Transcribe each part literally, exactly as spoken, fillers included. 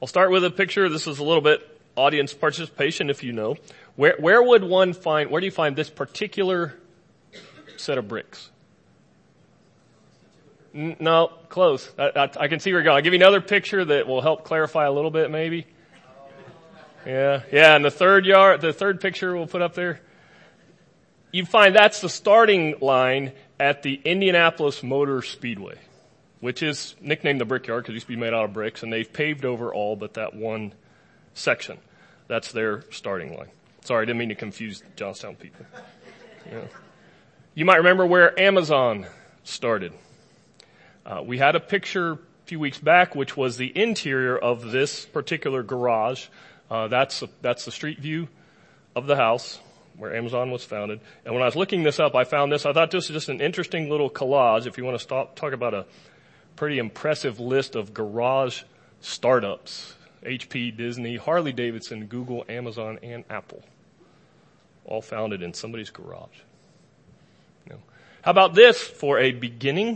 I'll start with a picture. This is a little bit audience participation, if you know. Where, where would one find, where do you find this particular set of bricks? N- no, close. I, I, I can see where you're going. I'll give you another picture that will help clarify a little bit, maybe. Yeah, yeah, and the third yard, the third picture we'll put up there. You find that's the starting line at the Indianapolis Motor Speedway, which is nicknamed the Brickyard because it used to be made out of bricks, and they've paved over all but that one section. That's their starting line. Sorry, I didn't mean to confuse Johnstown people. Yeah. You might remember where Amazon started. Uh, we had a picture a few weeks back, which was the interior of this particular garage. Uh, that's a, that's the street view of the house where Amazon was founded. And when I was looking this up, I found this. I thought this was just an interesting little collage. If you want to stop, talk about a pretty impressive list of garage startups. H P, Disney, Harley-Davidson, Google, Amazon, and Apple. All founded in somebody's garage. You know. How about this for a beginning?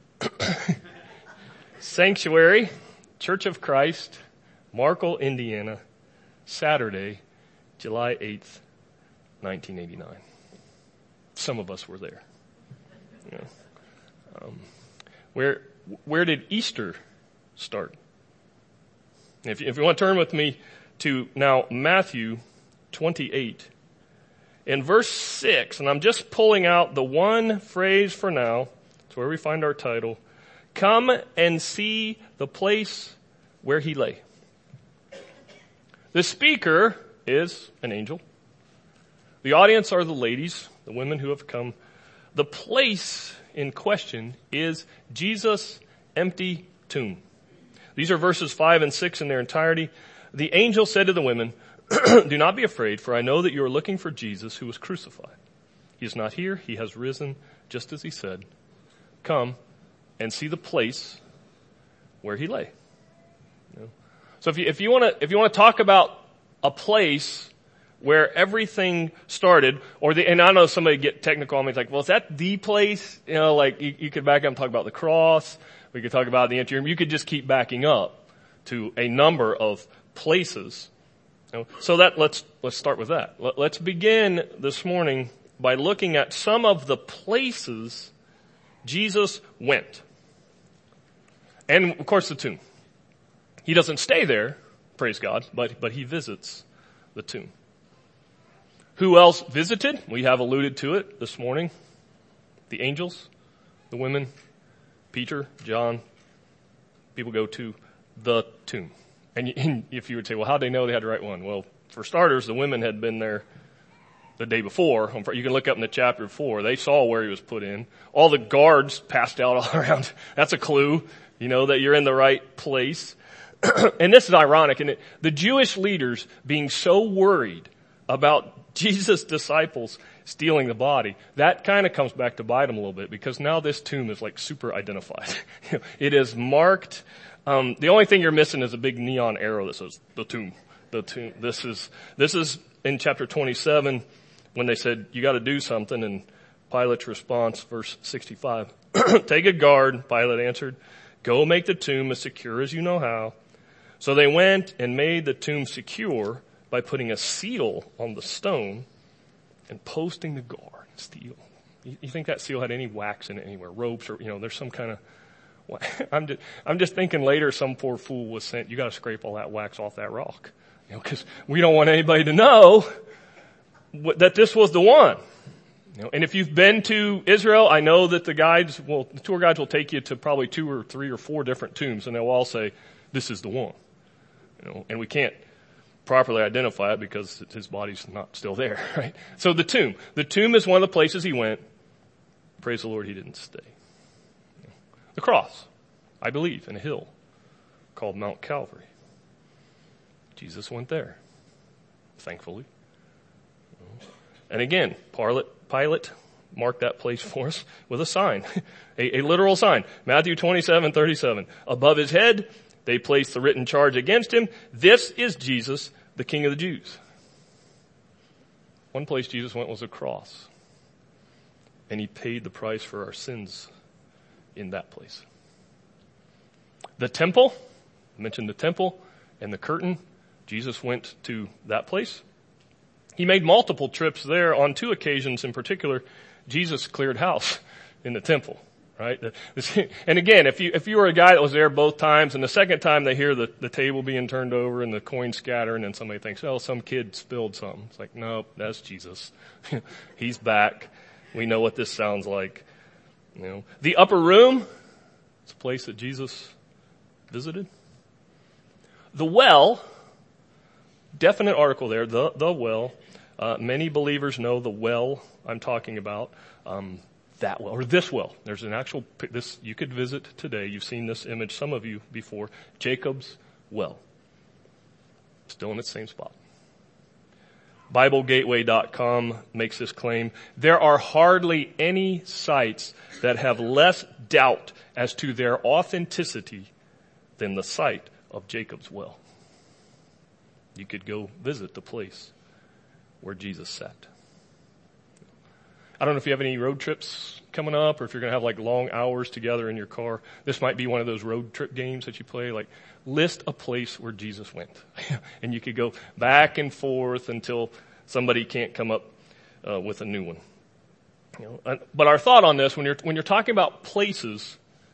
Sanctuary, Church of Christ, Markle, Indiana, Saturday, July eighth, nineteen eighty-nine. Some of us were there. You know. um, where where did Easter start? If, if you want to turn with me to now Matthew twenty-eight. In verse six, and I'm just pulling out the one phrase for now. It's where we find our title. Come and see the place where he lay. The speaker is an angel. The audience are the ladies, the women who have come. The place in question is Jesus' empty tomb. These are verses five and six in their entirety. The angel said to the women, do not be afraid, for I know that you are looking for Jesus who was crucified. He is not here. He has risen, just as he said. Come and see the place where he lay. You know? So if you, if you want to, if you want to talk about a place where everything started, or the, and I know somebody get technical on me, it's like, well, is that the place? You know, like you, you could back up and talk about the cross. We could talk about the interior. You could just keep backing up to a number of places. You know? So that let's let's start with that. Let, let's begin this morning by looking at some of the places Jesus went. And of course the tomb. He doesn't stay there, praise God, but but he visits the tomb. Who else visited? We have alluded to it this morning. The angels, the women, Peter, John. People go to the tomb. And, and if you would say, well, how did they know they had the right one? Well, for starters, the women had been there the day before. You can look up in the chapter before. They saw where he was put in. All the guards passed out all around. That's a clue, you know, that you're in the right place. And this is ironic, and it, the Jewish leaders being so worried about Jesus' disciples stealing the body, that kind of comes back to bite them a little bit, because now this tomb is like super identified. It is marked. Um, the only thing you're missing is a big neon arrow that says the tomb. The tomb. This is this is in chapter twenty-seven when they said you got to do something, and Pilate's response, verse sixty-five. Take a guard, Pilate answered. Go make the tomb as secure as you know how. So they went and made the tomb secure by putting a seal on the stone and posting the guard. Steel. You, you think that seal had any wax in it anywhere? Ropes or, you know, there's some kind of, I'm just, I'm just thinking later some poor fool was sent, you got to scrape all that wax off that rock. You know, because we don't want anybody to know what, that this was the one. You know, and if you've been to Israel, I know that the guides will, the tour guides will take you to probably two or three or four different tombs, and they'll all say, this is the one. You know, and we can't properly identify it because his body's not still there, right? So the tomb. The tomb is one of the places he went. Praise the Lord, he didn't stay. The cross, I believe, in a hill called Mount Calvary. Jesus went there, thankfully. And again, Pilate, Pilate marked that place for us with a sign, a, a literal sign. Matthew twenty-seven thirty-seven. Above his head, they placed the written charge against him. This is Jesus, the King of the Jews. One place Jesus went was a cross. And he paid the price for our sins in that place. The temple, I mentioned the temple. and the curtain, Jesus went to that place. He made multiple trips there. On two occasions in particular, Jesus cleared house in the temple, right? And again, if you, if you were a guy that was there both times, and the second time they hear the, the table being turned over and the coins scattering, and somebody thinks, oh, some kid spilled something. It's like, nope, that's Jesus. He's back. We know what this sounds like. You know, the upper room, it's a place that Jesus visited. The well, definite article there, the, the well. Uh, many believers know the well I'm talking about, um, that well, or this well. There's an actual, this, you could visit today. You've seen this image, some of you before. Jacob's well. Still in its same spot. Bible Gateway dot com makes this claim. There are hardly any sites that have less doubt as to their authenticity than the site of Jacob's well. You could go visit the place where Jesus sat. I don't know if you have any road trips coming up or if you're going to have like long hours together in your car. This might be one of those road trip games that you play, like list a place where Jesus went. And you could go back and forth until somebody can't come up uh, with a new one. You know, but our thought on this, when you're, when you're talking about places,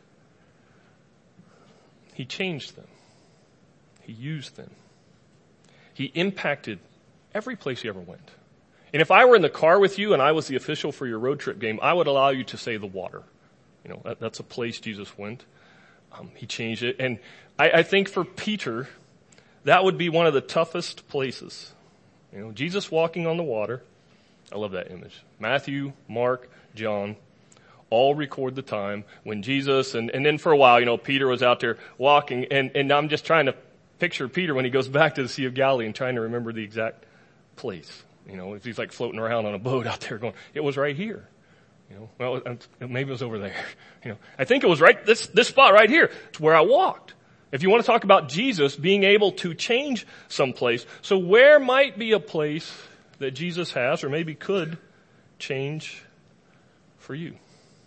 he changed them. He used them. He impacted every place he ever went. And if I were in the car with you and I was the official for your road trip game, I would allow you to say the water. You know, that, that's a place Jesus went. Um, he changed it. And I, I think for Peter, that would be one of the toughest places. You know, Jesus walking on the water. I love that image. Matthew, Mark, John, all record the time when Jesus, and, and then for a while, you know, Peter was out there walking, and, and I'm just trying to picture Peter when he goes back to the Sea of Galilee and trying to remember the exact place. You know, if he's like floating around on a boat out there going, it was right here. You know, well, maybe it was over there. You know, I think it was right, this, this spot right here. It's where I walked. If you want to talk about Jesus being able to change some place, so where might be a place that Jesus has or maybe could change for you?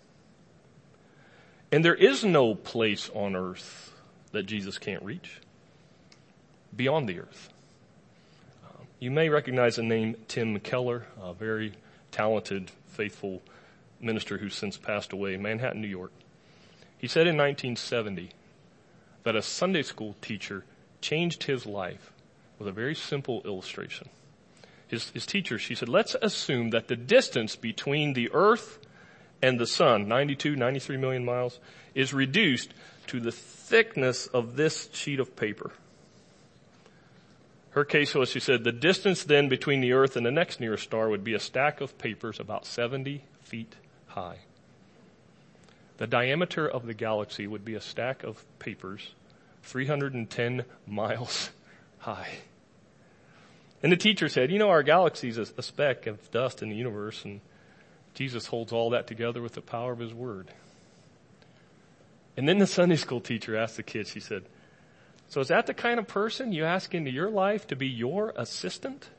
And there is no place on earth that Jesus can't reach beyond the earth. Um, you may recognize the name Tim Keller, a very talented, faithful minister who's since passed away in Manhattan, New York. He said in nineteen seventy that a Sunday school teacher changed his life with a very simple illustration. His, his teacher, she said, let's assume that the distance between the earth and the sun, ninety-two, ninety-three million miles, is reduced to the thickness of this sheet of paper. Her case was, she said, the distance then between the earth and the next nearest star would be a stack of papers about seventy feet high. The diameter of the galaxy would be a stack of papers three hundred ten miles high. And the teacher said, you know, our galaxy is a, a speck of dust in the universe, and Jesus holds all that together with the power of his word. And then the Sunday school teacher asked the kids, she said, so is that the kind of person you ask into your life to be your assistant?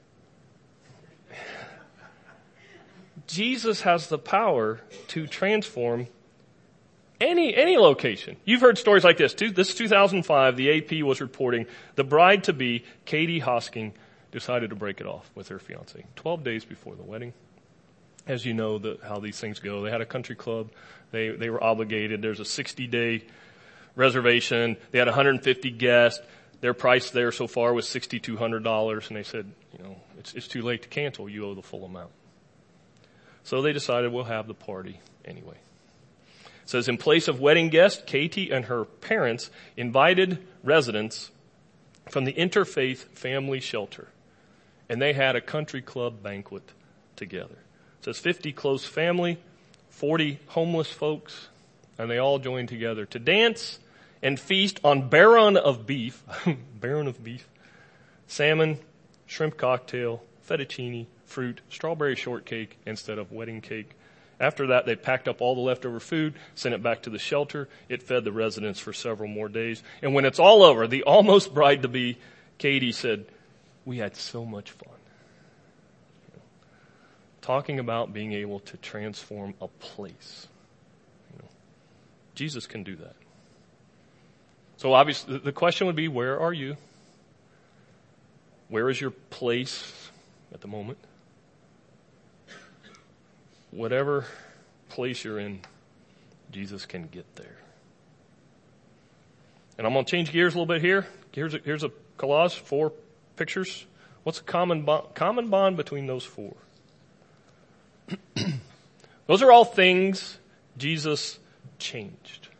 Jesus has the power to transform any any location. You've heard stories like this. This is two thousand five. The A P was reporting the bride-to-be, Katie Hosking, decided to break it off with her fiancé twelve days before the wedding. As you know, the, how these things go. They had a country club. They they were obligated. There's a sixty-day reservation. They had one hundred fifty guests. Their price there so far was six thousand two hundred dollars. And they said, you know, it's, it's too late to cancel. You owe the full amount. So they decided we'll have the party anyway. It says, in place of wedding guests, Katie and her parents invited residents from the Interfaith Family Shelter. And they had a country club banquet together. It says fifty close family, forty homeless folks, and they all joined together to dance and feast on baron of beef, baron of beef, salmon, shrimp cocktail, fettuccine, fruit, strawberry shortcake instead of wedding cake. After that, they packed up all the leftover food, sent it back to the shelter. It fed the residents for several more days. And when it's all over, the almost bride-to-be, Katie, said, we had so much fun. You know, talking about being able to transform a place. You know, Jesus can do that. So obviously, the question would be, where are you? Where is your place at the moment? Whatever place you're in, Jesus can get there. And I'm going to change gears a little bit here. Here's a, here's a collage, four pictures. What's a common bond, common bond between those four? Those are all things Jesus changed.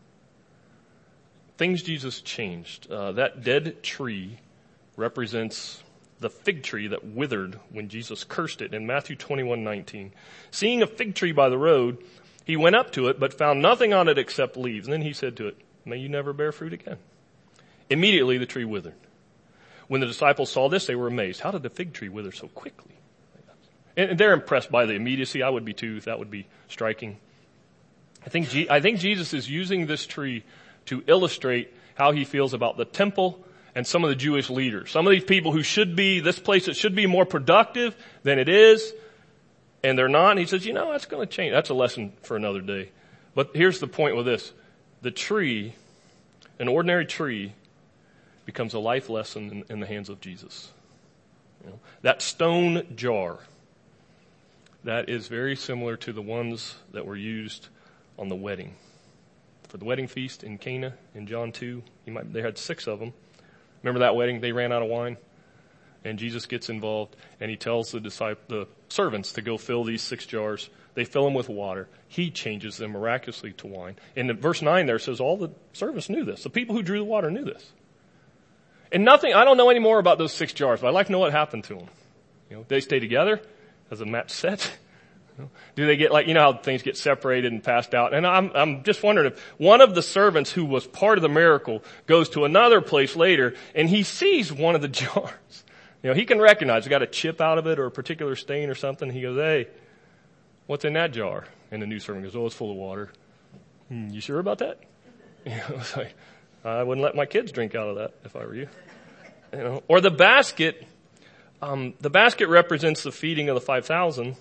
Things Jesus changed. Uh, that dead tree represents the fig tree that withered when Jesus cursed it in Matthew twenty-one nineteen. Seeing a fig tree by the road, he went up to it, but found nothing on it except leaves. And then he said to it, "May you never bear fruit again." Immediately the tree withered. When the disciples saw this, they were amazed. How did the fig tree wither so quickly? And they're impressed by the immediacy. I would be too, if that would be striking. I think, G- I think Jesus is using this tree to illustrate how he feels about the temple and some of the Jewish leaders. Some of these people who should be, this place that should be more productive than it is, and they're not. And he says, you know, that's going to change. That's a lesson for another day. But here's the point with this. The tree, an ordinary tree, becomes a life lesson in, in the hands of Jesus. You know, that stone jar, that is very similar to the ones that were used on the wedding. For the wedding feast in Cana in John two, you might, they had six of them. Remember that wedding? They ran out of wine. And Jesus gets involved and he tells the disciples, the servants to go fill these six jars. They fill them with water. He changes them miraculously to wine. And in verse nine there says all the servants knew this. The people who drew the water knew this. And nothing, I don't know any more about those six jars, but I'd like to know what happened to them. You know, they stay together as a match set. You know, do they get like, you know how things get separated and passed out? And I'm, I'm just wondering if one of the servants who was part of the miracle goes to another place later and he sees one of the jars. You know, he can recognize, it's got a chip out of it or a particular stain or something. He goes, hey, what's in that jar? And the new servant goes, oh, it's full of water. Hmm, you sure about that? You know, it's like, I wouldn't let my kids drink out of that if I were you. You know, or the basket, um, the basket represents the feeding of the five thousand.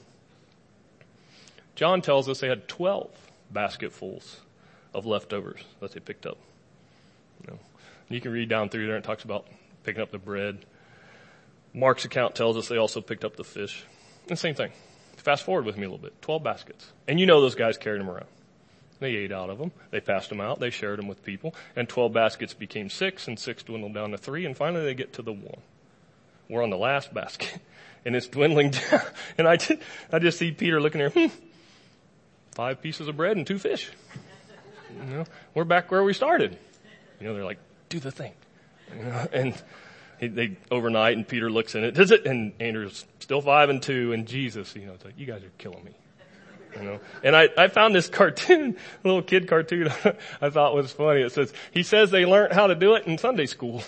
John tells us they had twelve basketfuls of leftovers that they picked up. You know, you can read down through there and it talks about picking up the bread. Mark's account tells us they also picked up the fish. And same thing. Fast forward with me a little bit. twelve baskets. And you know those guys carried them around. They ate out of them. They passed them out. They shared them with people. And twelve baskets became six, and six dwindled down to three, and finally they get to the one. We're on the last basket. And it's dwindling down. And I just, I just see Peter looking there, hmm, five pieces of bread and two fish. You know, we're back where we started. You know, they're like, do the thing. You know, and he, they overnight, and Peter looks in it, does it? And Andrew's still five and two, and Jesus, you know, it's like, you guys are killing me. You know, and I, I found this cartoon, a little kid cartoon I thought was funny. It says, he says they learned how to do it in Sunday school.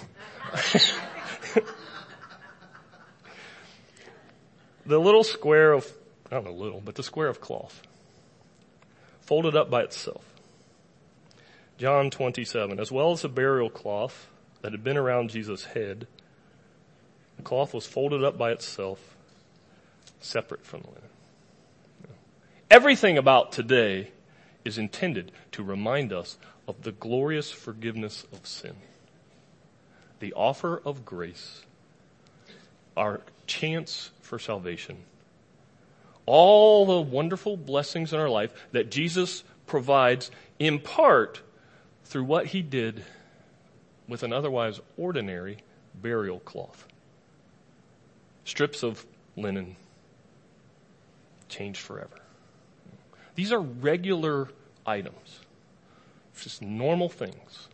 The little square of, I don't know little, but the square of cloth, folded up by itself. John twenty-seven, as well as the burial cloth that had been around Jesus' head, the cloth was folded up by itself, separate from the linen. Everything about today is intended to remind us of the glorious forgiveness of sin, the offer of grace, our chance for salvation, all the wonderful blessings in our life that Jesus provides in part through what he did with an otherwise ordinary burial cloth. Strips of linen changed forever. These are regular items, just normal things,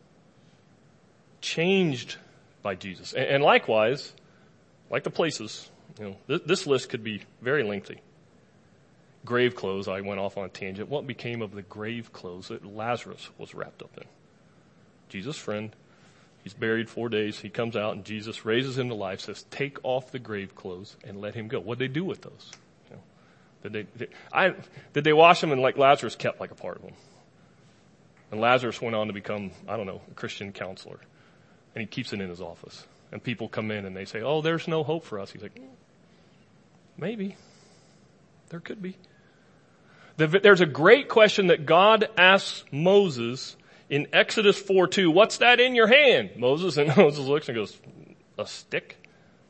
changed by Jesus. And, and likewise, like the places, you know, th- this list could be very lengthy. Grave clothes, I went off on a tangent. What became of the grave clothes that Lazarus was wrapped up in? Jesus' friend, he's buried four days. He comes out and Jesus raises him to life, says, take off the grave clothes and let him go. What'd they do with those? Did they, did, I, did they wash them and like Lazarus kept like a part of them? And Lazarus went on to become, I don't know, a Christian counselor. And he keeps it in his office. And people come in and they say, oh, there's no hope for us. He's like, maybe. There could be. There's a great question that God asks Moses in Exodus four two. What's that in your hand? Moses, and Moses looks and goes, a stick?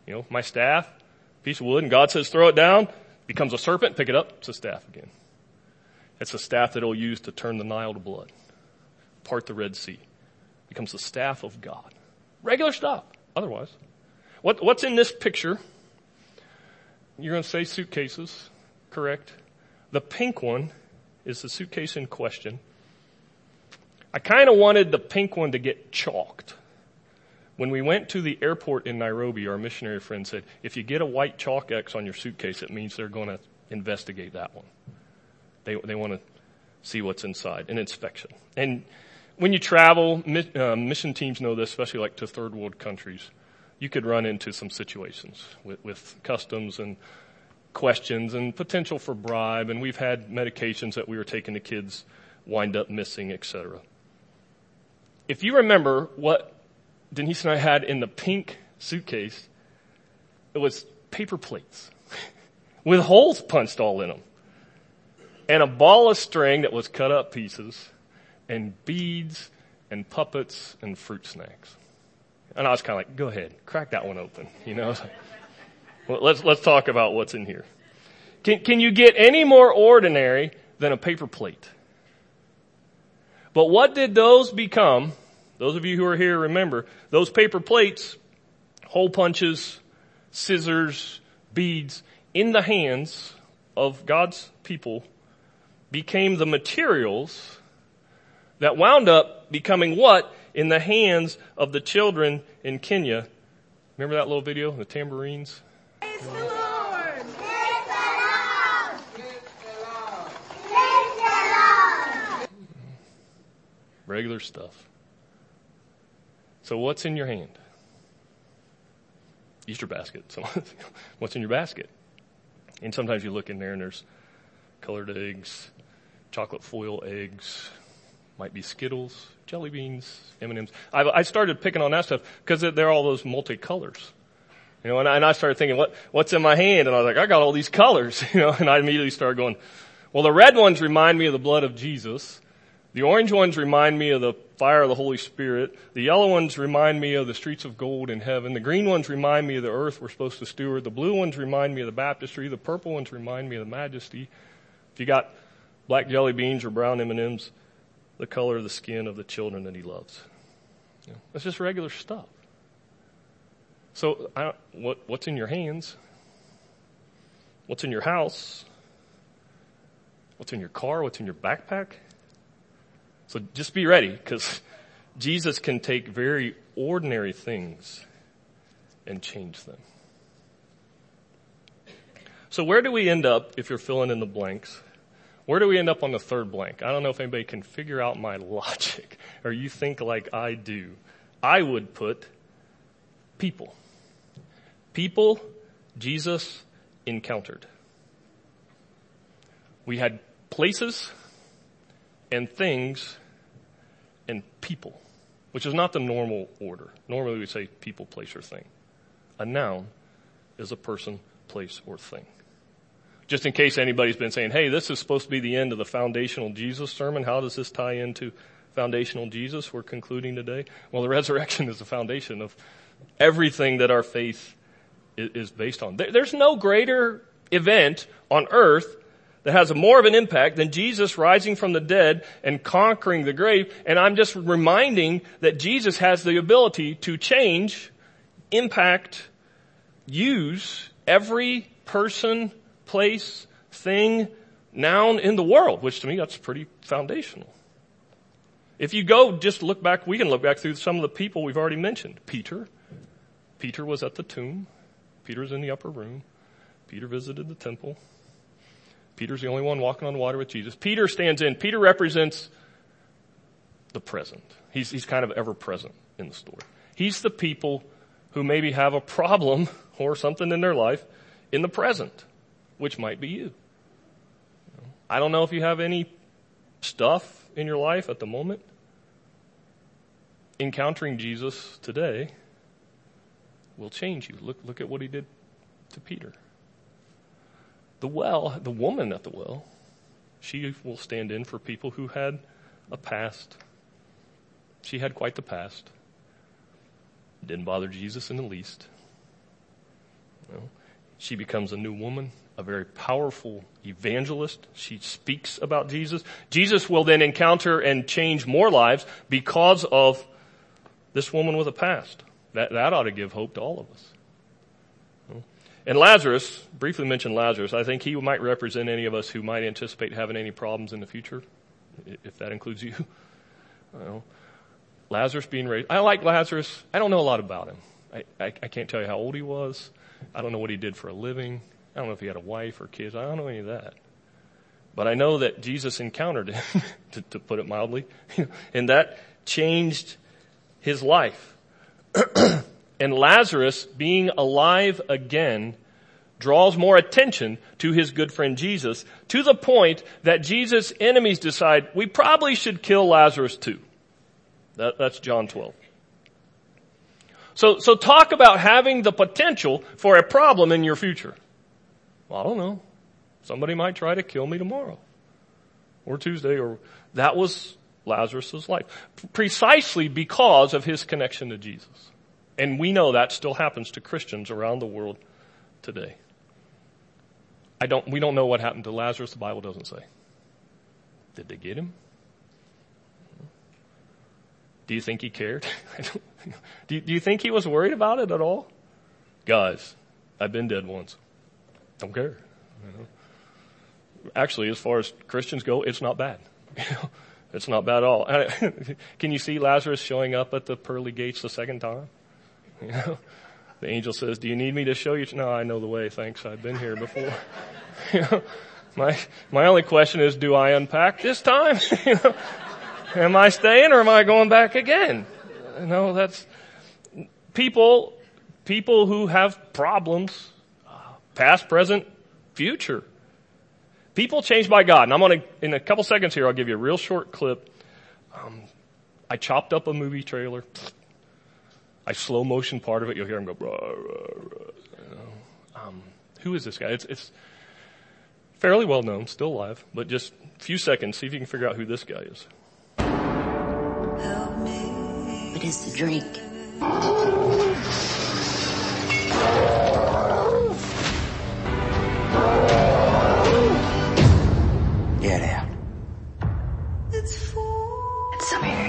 You know, my staff, piece of wood, and God says throw it down, becomes a serpent, pick it up, it's a staff again. It's a staff that he'll use to turn the Nile to blood, part the Red Sea. Becomes the staff of God. Regular stuff, otherwise. What, what's in this picture? You're going to say suitcases, correct? The pink one is the suitcase in question. I kind of wanted the pink one to get chalked. When we went to the airport in Nairobi, our missionary friend said, if you get a white chalk X on your suitcase, it means they're going to investigate that one. They, they want to see what's inside, an inspection. And when you travel, uh, mission teams know this, especially like to third world countries, you could run into some situations with, with customs and questions and potential for bribe. And we've had medications that we were taking to kids wind up missing, et cetera. If you remember what Denise and I had in the pink suitcase, it was paper plates with holes punched all in them and a ball of string that was cut up pieces and beads and puppets and fruit snacks. And I was kind of like, go ahead, crack that one open, you know. Well, let's let's talk about what's in here. Can can you get any more ordinary than a paper plate? But what did those become? Those of you who are here remember, those paper plates, hole punches, scissors, beads, in the hands of God's people became the materials that wound up becoming what? In the hands of the children in Kenya. Remember that little video, the tambourines? Praise the Lord! Praise the Lord! Praise the Lord! Praise the Lord! Regular stuff. So what's in your hand? Easter basket. So what's in your basket? And sometimes you look in there and there's colored eggs, chocolate foil eggs, might be Skittles, jelly beans, M and M's. I, I started picking on that stuff because they're all those multicolors. You know, and I, and I started thinking, what, what's in my hand? And I was like, I got all these colors, you know, and I immediately started going, well, the red ones remind me of the blood of Jesus. The orange ones remind me of the fire of the Holy Spirit. The yellow ones remind me of the streets of gold in heaven. The green ones remind me of the earth we're supposed to steward. The blue ones remind me of the baptistry. The purple ones remind me of the majesty. If you got black jelly beans or brown M and M's, the color of the skin of the children that he loves. You know, that's just regular stuff. So I don't, what, what's in your hands? What's in your house? What's in your car? What's in your backpack? So just be ready, because Jesus can take very ordinary things and change them. So where do we end up if you're filling in the blanks? Where do we end up on the third blank? I don't know if anybody can figure out my logic, or you think like I do. I would put people. People Jesus encountered. We had places and things and people, which is not the normal order. Normally we say people, place, or thing. A noun is a person, place, or thing. Just in case anybody's been saying, hey, this is supposed to be the end of the foundational Jesus sermon. How does this tie into foundational Jesus we're concluding today? Well, the resurrection is the foundation of everything that our faith is based on. There's no greater event on earth that has more of an impact than Jesus rising from the dead and conquering the grave. And I'm just reminding that Jesus has the ability to change, impact, use every person, place, thing, noun in the world, which to me that's pretty foundational. If you go just look back, we can look back through some of the people we've already mentioned. Peter. Peter was at the tomb. Peter's in the upper room. Peter visited the temple. Peter's the only one walking on water with Jesus. Peter stands in. Peter represents the present. He's, he's kind of ever present in the story. He's the people who maybe have a problem or something in their life in the present, which might be you. I don't know if you have any stuff in your life at the moment. Encountering Jesus today will change you. Look, look at what he did to Peter. The well, the woman at the well, she will stand in for people who had a past. She had quite the past. Didn't bother Jesus in the least. You know, she becomes a new woman, a very powerful evangelist. She speaks about Jesus. Jesus will then encounter and change more lives because of this woman with a past. That, that ought to give hope to all of us. And Lazarus, briefly mentioned Lazarus, I think he might represent any of us who might anticipate having any problems in the future, if that includes you. I don't know. Lazarus being raised. I like Lazarus. I don't know a lot about him. I, I, I can't tell you how old he was. I don't know what he did for a living. I don't know if he had a wife or kids. I don't know any of that. But I know that Jesus encountered him, to, to put it mildly, and that changed his life. And Lazarus, being alive again, draws more attention to his good friend Jesus, to the point that Jesus' enemies decide, we probably should kill Lazarus too. That, that's John twelve. So, so talk about having the potential for a problem in your future. Well, I don't know. Somebody might try to kill me tomorrow or Tuesday, or that was Lazarus' life. Precisely because of his connection to Jesus. And we know that still happens to Christians around the world today. I don't, we don't know what happened to Lazarus. The Bible doesn't say. Did they get him? Do you think he cared? do, you, do you think he was worried about it at all? Guys, I've been dead once. Don't care. You know? Actually, as far as Christians go, it's not bad. It's not bad at all. Can you see Lazarus showing up at the pearly gates the second time? You know, the angel says, do you need me to show you? No, I know the way. Thanks. I've been here before. You know, my, my only question is, do I unpack this time? You know, am I staying or am I going back again? You know, that's people, people who have problems, past, present, future. People changed by God. And I'm going to, in a couple seconds here, I'll give you a real short clip. Um, I chopped up a movie trailer. I slow motion part of it. You'll hear him go, rah, rah, rah. You know, um, who is this guy? It's, it's fairly well known, still alive, but just a few seconds, see if you can figure out who this guy is. It is the drink. Get out. It's for... It's so weird.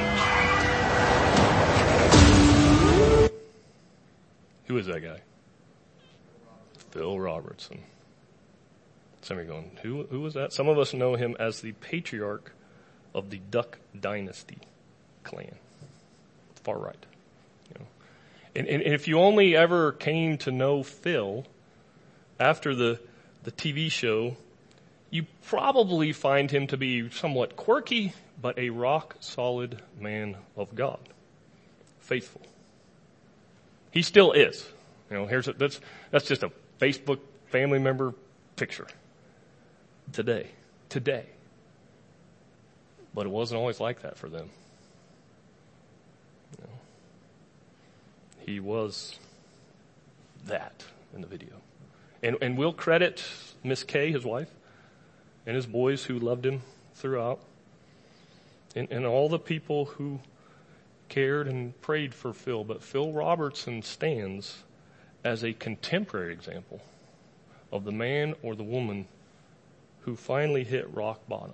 Who is that guy? Phil Robertson. Some of you are going, who, who was that? Some of us know him as the patriarch of the Duck Dynasty clan. Far right. You know. And, and, and if you only ever came to know Phil after the, the T V show, you probably find him to be somewhat quirky, but a rock-solid man of God. Faithful. He still is. You know, here's a, that's, that's just a Facebook family member picture. Today. Today. But it wasn't always like that for them. You know, he was that in the video. And, and we'll credit Miss Kay, his wife, and his boys who loved him throughout. And, and all the people who cared and prayed for Phil. But Phil Robertson stands as a contemporary example of the man or the woman who finally hit rock bottom.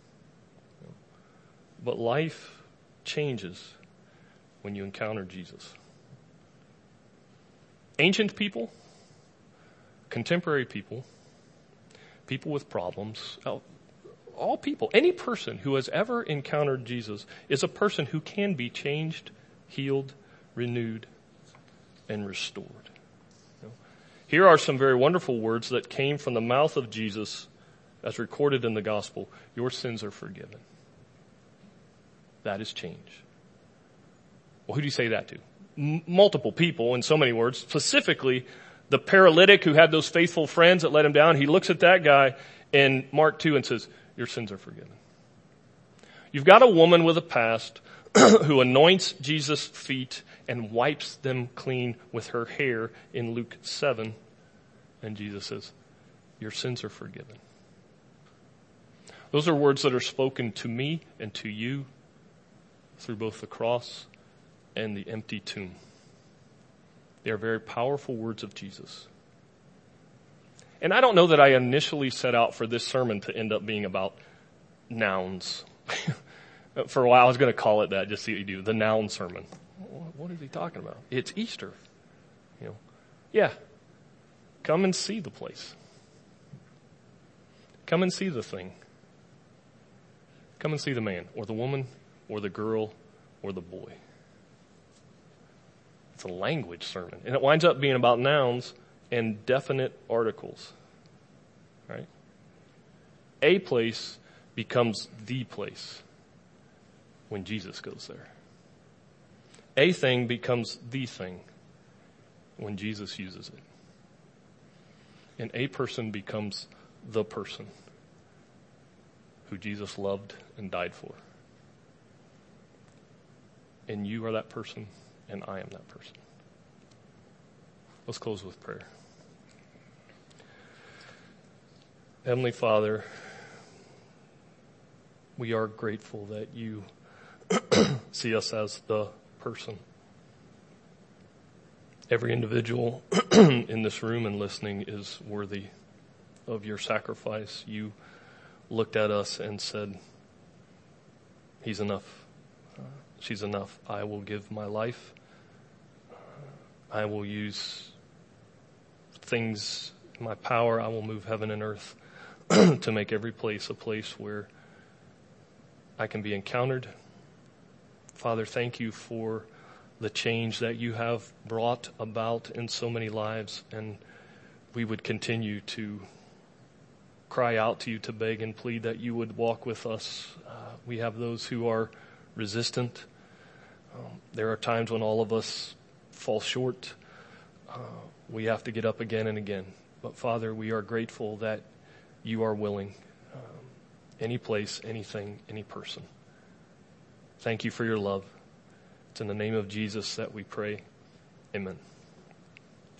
But life changes when you encounter Jesus. Ancient people, contemporary people, people with problems, all people, any person who has ever encountered Jesus is a person who can be changed, healed, renewed, and restored. Here are some very wonderful words that came from the mouth of Jesus as recorded in the gospel. Your sins are forgiven. That is change. Well, who do you say that to? M- multiple people in so many words. Specifically, the paralytic who had those faithful friends that let him down. He looks at that guy in Mark two and says, your sins are forgiven. You've got a woman with a past who anoints Jesus' feet and wipes them clean with her hair in Luke seven. And Jesus says, your sins are forgiven. Those are words that are spoken to me and to you through both the cross and the empty tomb. They are very powerful words of Jesus. And I don't know that I initially set out for this sermon to end up being about nouns. For a while I was going to call it that, just see what you do, the noun sermon. What is he talking about? It's Easter. You know, yeah, come and see the place. Come and see the thing. Come and see the man or the woman or the girl or the boy. It's a language sermon. And it winds up being about nouns and definite articles. Right? A place becomes the place when Jesus goes there. A thing becomes the thing when Jesus uses it. And a person becomes the person who Jesus loved and died for. And you are that person, and I am that person. Let's close with prayer. Heavenly Father, we are grateful that you see us as the person. Every individual in this room and listening is worthy of your sacrifice. You looked at us and said, he's enough. Uh, she's enough. I will give my life. I will use things in my power. I will move heaven and earth to make every place a place where I can be encountered. Father, thank you for the change that you have brought about in so many lives, and we would continue to cry out to you, to beg and plead that you would walk with us. Uh, we have those who are resistant. Um, there are times when all of us fall short. Uh, we have to get up again and again. But Father, we are grateful that you are willing. Um, any place, anything, any person. Thank you for your love. It's in the name of Jesus that we pray. Amen.